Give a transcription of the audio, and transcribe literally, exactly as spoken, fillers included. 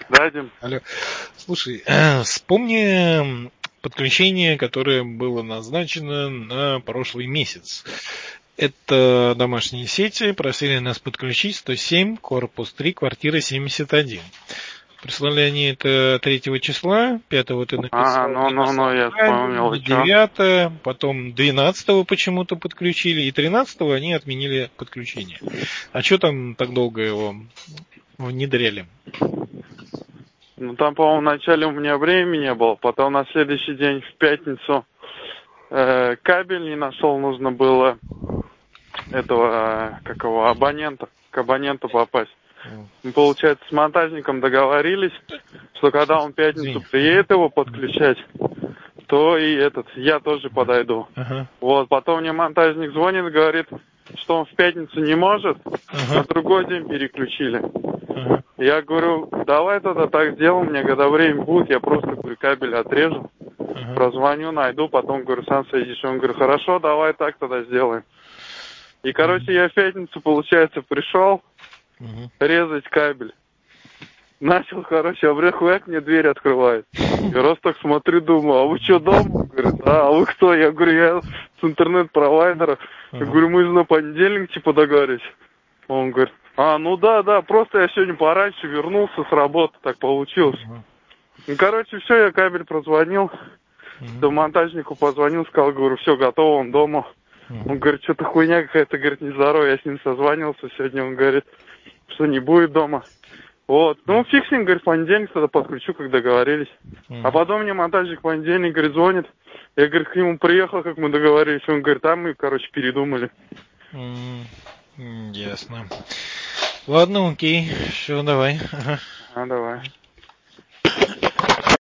Да, Дим? Алло. Слушай, э, вспомни подключение, которое было назначено на прошлый месяц. Это домашние сети, просили нас подключить сто семь, корпус три, квартира семьдесят один. Прислали они это третьего числа, пятого ты написал, Ага, ну, ну, ну, я вспомнил, и чё? девятого, потом двенадцатого почему-то подключили, и тринадцатого они отменили подключение. А что там так долго его внедряли? Ну, там, по-моему, вначале у меня времени не было, потом на следующий день, в пятницу, э, кабель не нашел, нужно было этого, э, как его, абонента, к абоненту попасть. Мы, получается, с монтажником договорились, что когда он в пятницу Извини. приедет его подключать, то и этот, я тоже подойду. Ага. Вот, потом мне монтажник звонит, говорит, что он в пятницу не может, Ага. на другой день переключили. Ага. Я говорю, давай тогда так сделаем, мне когда время будет, я просто, говорю, кабель отрежу, Ага. прозвоню, найду, потом, говорю, сам сойдешь. Он говорит, хорошо, давай так тогда сделаем. И, короче, я в пятницу, получается, пришел Мгм. резать кабель. Начал, короче, а хуяк мне дверь открывает. Я раз так смотрю, думаю, а вы что, дома? Говорит, да, а вы кто? Я говорю, я с интернет-провайдера. Я говорю, мы же на понедельник, типа, договорились. Он говорит, а, ну да, да, просто я сегодня пораньше вернулся с работы, так получилось. Ну, короче, все, я кабель прозвонил, до монтажнику позвонил, сказал, говорю, все, готово, он дома. Он говорит, что-то хуйня какая-то, говорит, нездоровая, я с ним созванивался сегодня, он говорит, что не будет дома. Вот, ну, фиг с ним, говорит, в понедельник тогда подключу, как договорились. А потом мне монтажник в понедельник, говорит, звонит. Я, говорит, к нему приехал, как мы договорились. Он говорит, а мы, короче, передумали. М, Ясно. Ладно, окей. Все, давай. Ага. А, давай.